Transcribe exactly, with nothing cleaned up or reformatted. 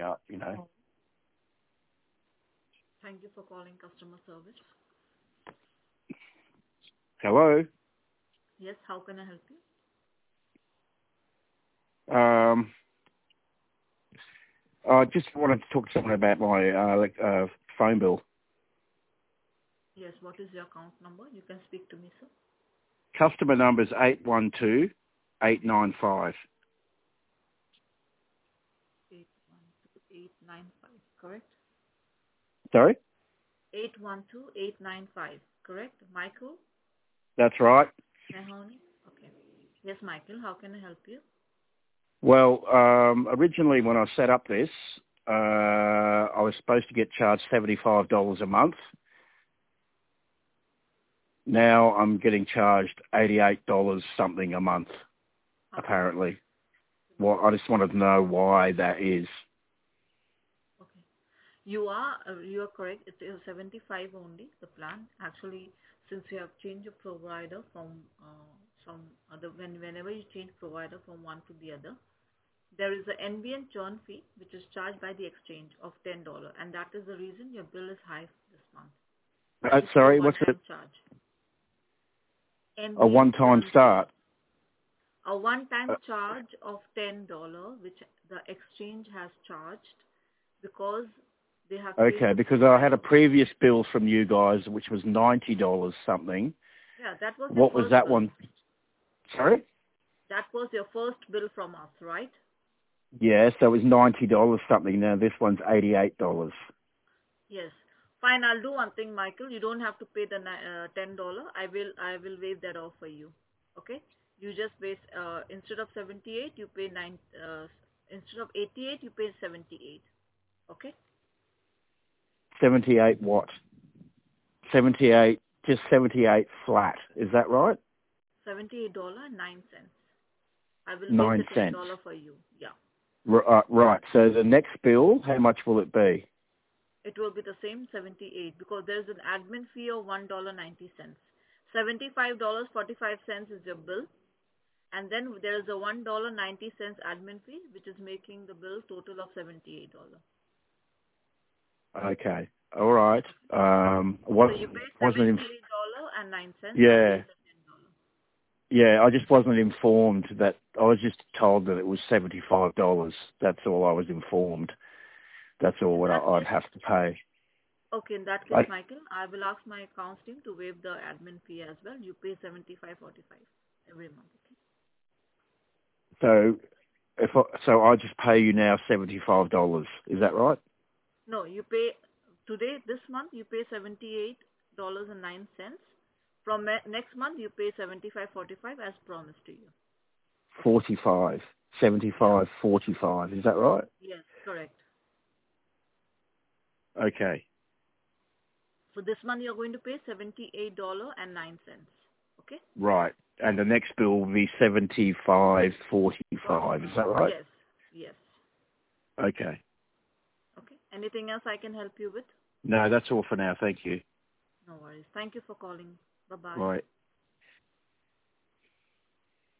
something up, you know. Thank you for calling customer service. Hello? Yes, how can I help you? Um, I just wanted to talk to someone about my uh, like, uh, phone bill. Yes, what is your account number? You can speak to me, sir. Customer number is eight one two eight nine five. eight one two eight nine five, correct? Sorry? eight one two eight nine five, correct? Michael? That's right. Mahoney? Okay. Yes, Michael, how can I help you? Well, um, originally when I set up this, uh, I was supposed to get charged seventy-five dollars a month. Now I'm getting charged eighty-eight dollars something a month, Okay. apparently. Well, I just wanted to know why that is. Okay. You are uh, you are correct. It is seventy-five only, the plan. Actually, since you have changed your provider from uh, some other, when whenever you change provider from one to the other, there is an N B N churn fee which is charged by the exchange of ten dollars, and that is the reason your bill is high this month. Uh, It's a sorry, what's it? one-time charge. A N B N one-time churn start? fee, a one-time Uh, charge of ten dollars, which the exchange has charged because they have changed okay, the because I had provider. a previous bill from you guys which was ninety dollars something. Yeah, that was your What was first that bill. one? Sorry? That was your first bill from us, right? Yeah, so it was ninety dollars something. Now this one's eighty-eight dollars. Yes. Fine, I'll do one thing, Michael. You don't have to pay the uh, ten dollars. I will I will waive that off for you. Okay? You just pay, uh, instead of seventy-eight, you pay nine, uh, instead of eighty-eight, you pay seventy-eight. Okay? seventy-eight what? seventy-eight, just seventy-eight flat. Is that right? seventy-eight dollars and nine cents. I will waive Nine the ten cents. dollars for you. Yeah. R- uh, right, so the next bill, how much will it be? It will be the same seventy-eight because there's an admin fee of one dollar and ninety cents. seventy-five dollars and forty-five cents is your bill. And then there is a one dollar and ninety cents admin fee, which is making the bill total of seventy-eight dollars. Okay, all right. Um, what So you pay wasn't in, seventy-eight dollars and nine cents. I'll yeah, waive the ten dollars. yeah. I just wasn't informed that. I was just told that it was seventy-five dollars. That's all I was informed. That's all In what I, that I'd case, have to pay. okay, in that case, I, Michael, I will ask my accounts team to waive the admin fee as well. You pay seventy-five forty-five every month. Okay? so if I, so, I just pay you now seventy-five dollars. Is that right? No, you pay today, this month, you pay seventy-eight dollars and nine cents. From me- next month, you pay seventy-five forty-five as promised to you. Forty-five, seventy-five, forty-five. Is that right? Yes, correct. Okay. So this month you're going to pay seventy-eight dollars and nine cents. Okay? Right. And the next bill will be seventy-five forty-five. Is that right? Yes. Yes. Okay. Okay. Anything else I can help you with? No, that's all for now. Thank you. No worries. Thank you for calling. Bye-bye. Right.